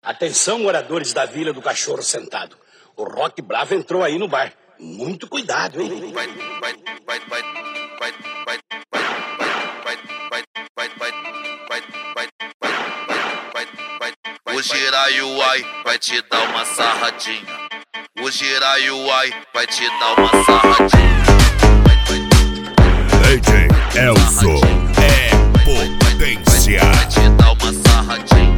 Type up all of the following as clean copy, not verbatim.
Atenção, moradores da Vila do Cachorro Sentado. O Rock Bravo entrou aí no bar. Muito cuidado, hein? O Jiraiuai vai te dar uma sarradinha. O Jiraiuai vai te dar uma sarradinha. DJ Elzo é potência. Vai te dar uma sarradinha.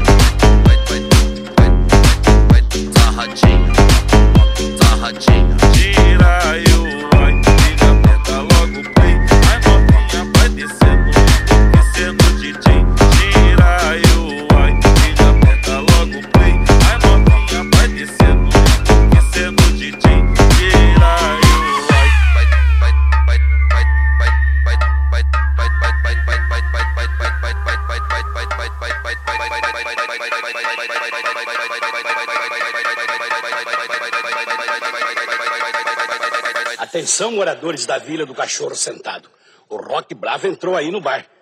Sarradinha, sarradinha. Jiraiuai, liga, aperta logo o play. A novinha vai descendo, descendo o DJ. Jiraiuai, liga, aperta logo o play. A novinha vai descendo, descendo o DJ. Jiraiuai, Atenção, moradores da Vila do Cachorro Sentado. O Rock Bravo entrou aí no bar.